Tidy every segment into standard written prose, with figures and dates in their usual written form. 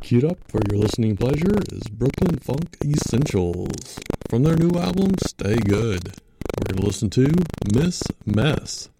Queued up for your listening pleasure is Brooklyn Funk Essentials. From their new album, Stay Good, we're going to listen to Miss Mess.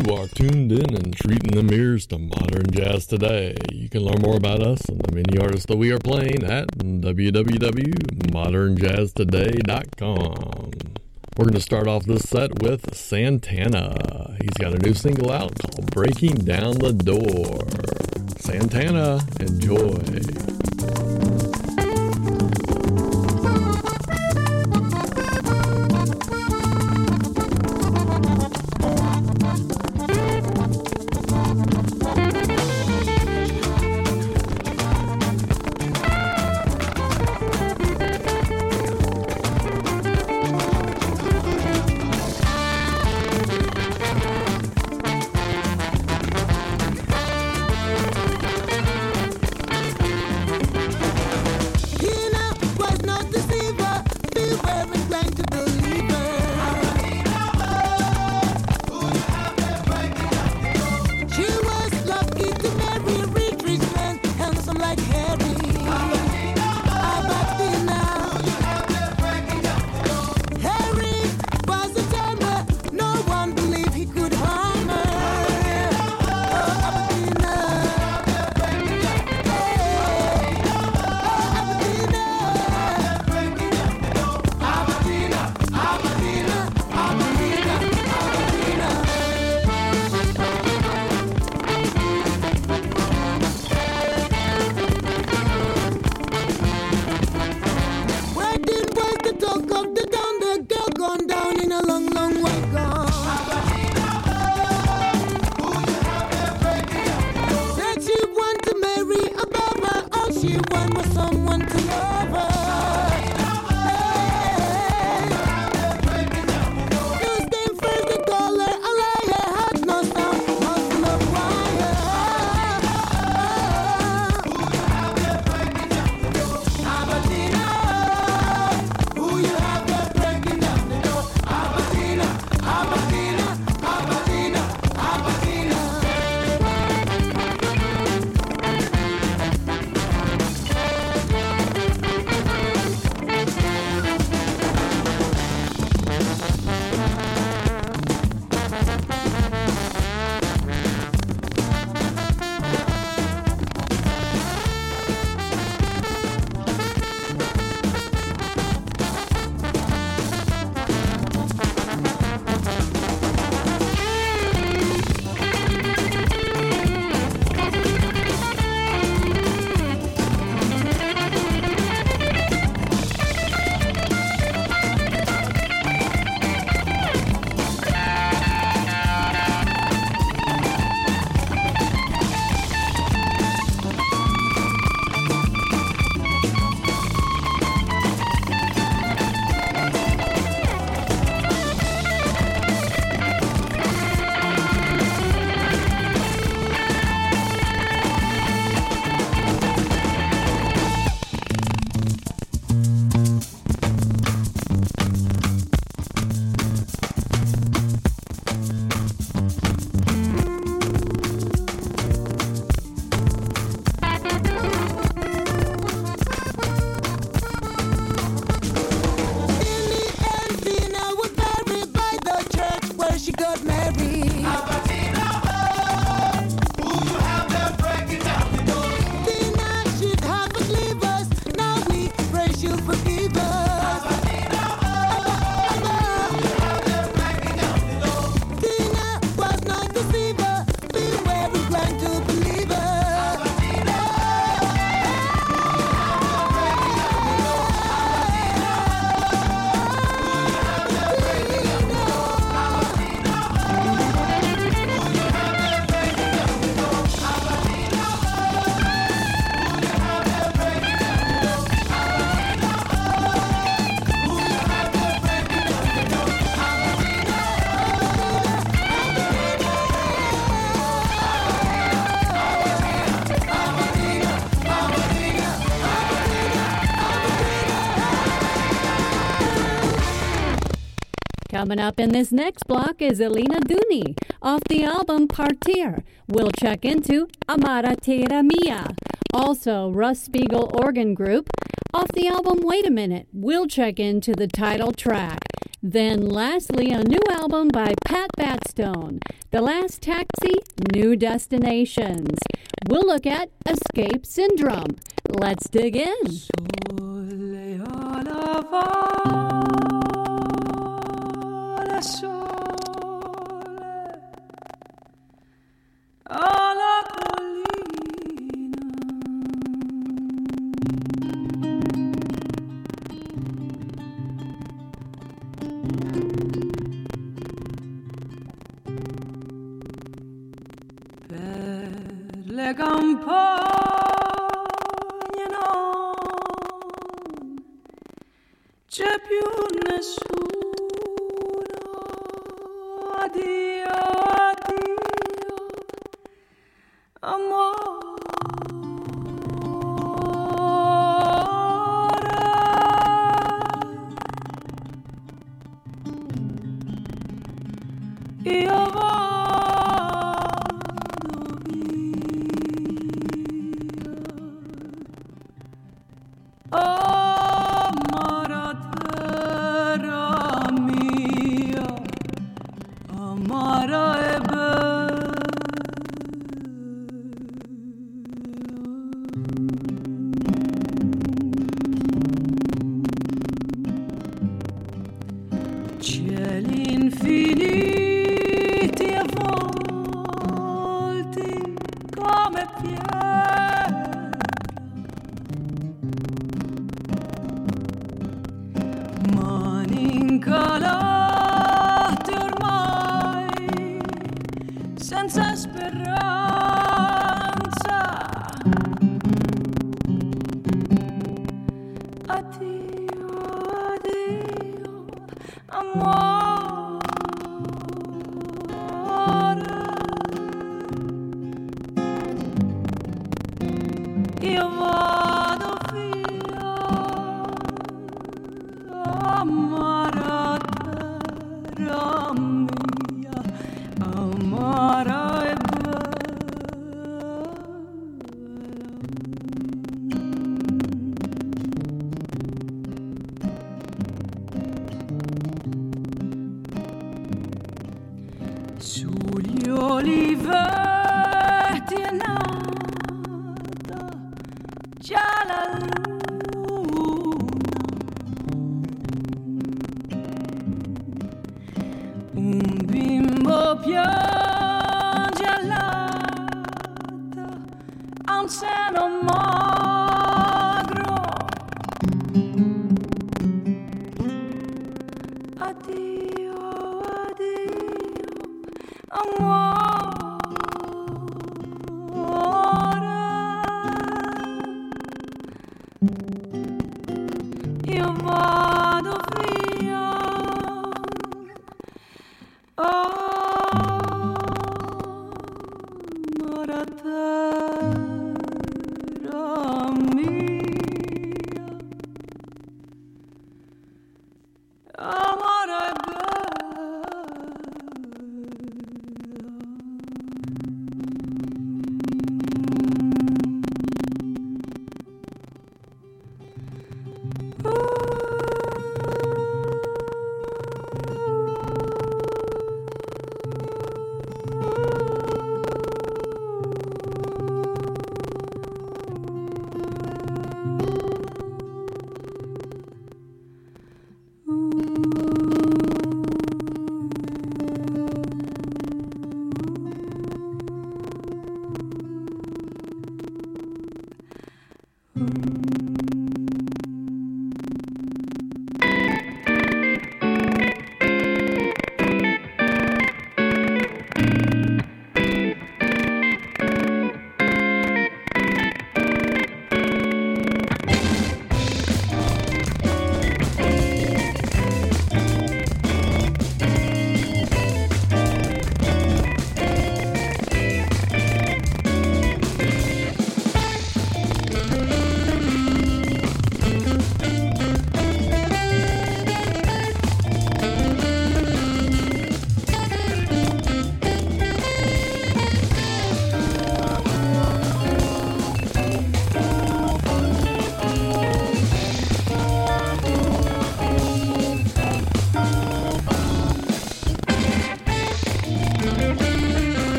You are tuned in and treating them ears to Modern Jazz Today. You can learn more about us and the many artists that we are playing at www.modernjazztoday.com. We're going to start off this set with Santana. He's got a new single out called Breaking Down the Door. Santana, enjoy. Coming up in this next block is Elena Duni off the album Partir. We'll check into Amara Terra Mia. Also, Russ Spiegel Organ Group off the album Wait a Minute. We'll check into the title track. Then lastly, a new album by Pat Batstone, The Last Taxi, New Destinations. We'll look at Escape Syndrome. Let's dig in. Sole alla valle, sole alla collina. Per le campagne non c'è più nessuno. Addio, addio, amore. Io vado via. Amara terra mia, amara e cieli infiniti e volti come pietra, mani incalate ormai senza speranza. Addio, addio, amore. Io vado via, amara terra mia, amara e bella. Sugli oliveti è nata già la luna, un bimbo piange all'alta a un seno magro. Addio, addio, amore. Io vado via, amara terra mia, amara e bella.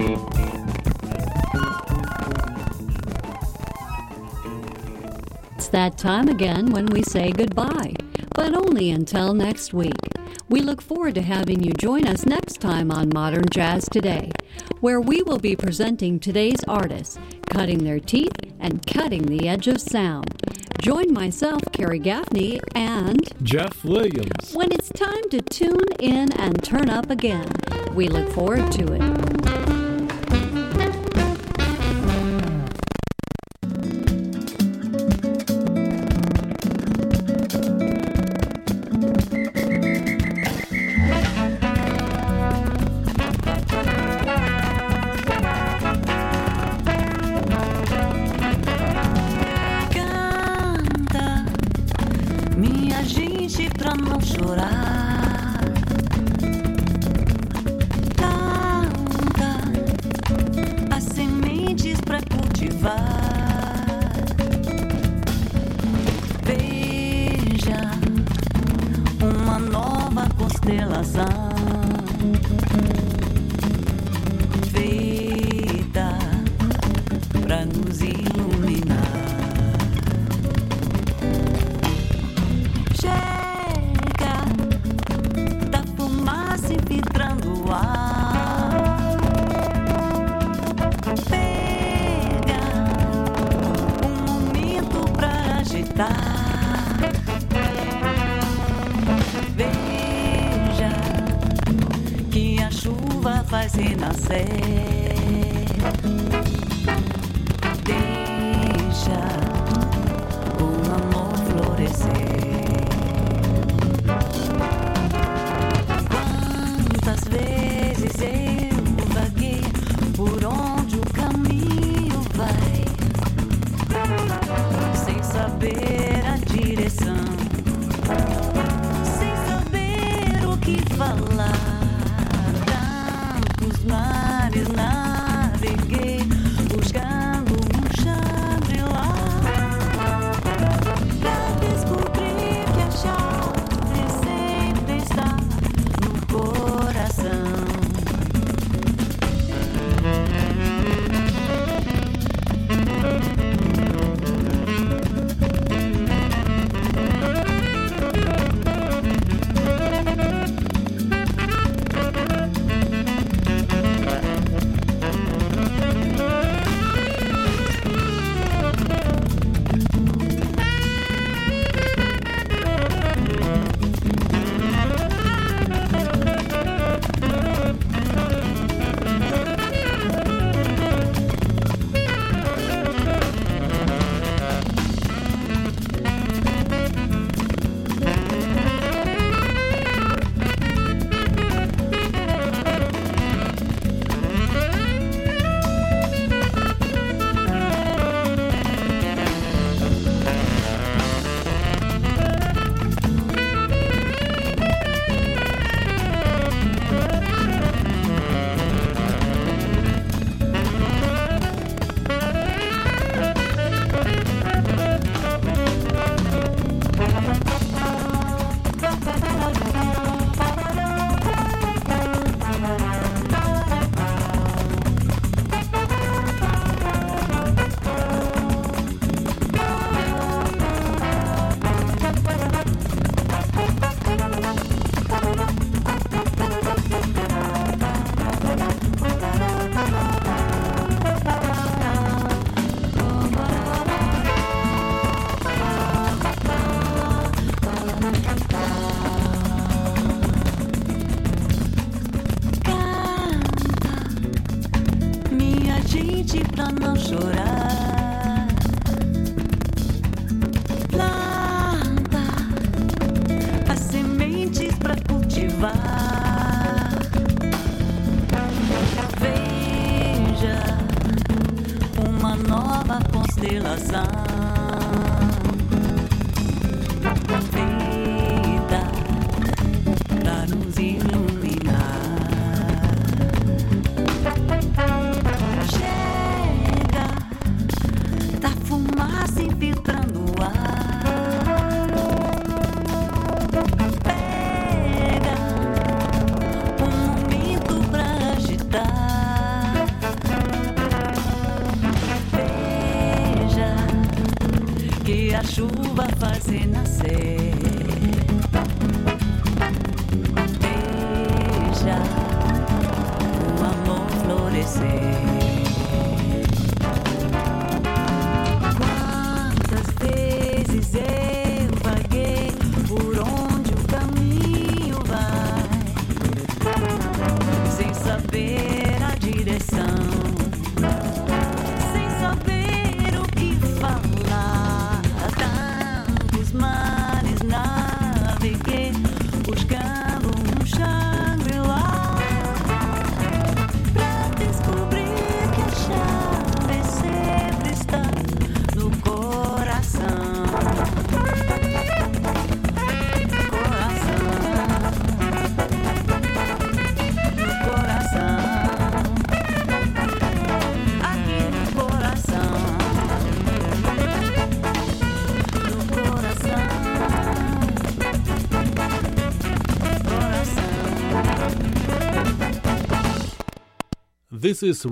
It's that time again when we say goodbye, but only until next week. We look forward to having you join us next time on Modern Jazz Today, where we will be presenting today's artists, cutting their teeth and cutting the edge of sound. Join myself, Carrie Gaffney, and Jeff Williams. when it's time to tune in and turn up again. We look forward to it. Gente, pra não chorar, planta as sementes pra cultivar. Veja uma nova constelação feita pra nos iluminar. Filtrando o ar, pega momento pra agitar. Veja que a chuva faz renascer. Deixa o amor florescer. Quantas vezes eu vaguei por onde o caminho vai, sem saber a direção, sem saber o que falar. Tantos mares naveguei, buscando um Shangri-La, pra descobrir que a chave sempre está no coração. Pra não chorar, planta as sementes pra cultivar. Veja uma nova constelação feita pra nos iluminar. Fumaça infiltrando o ar, pega momento pra agitar. você nascer. Veja o amor florescer. Quantas vezes eu vaguei por onde o caminho vai, sem saber a direção, sem saber o que falar. Tantos mares naveguei, buscando um Shangri-La, pra descobrir que a chave sempre está no coração. This is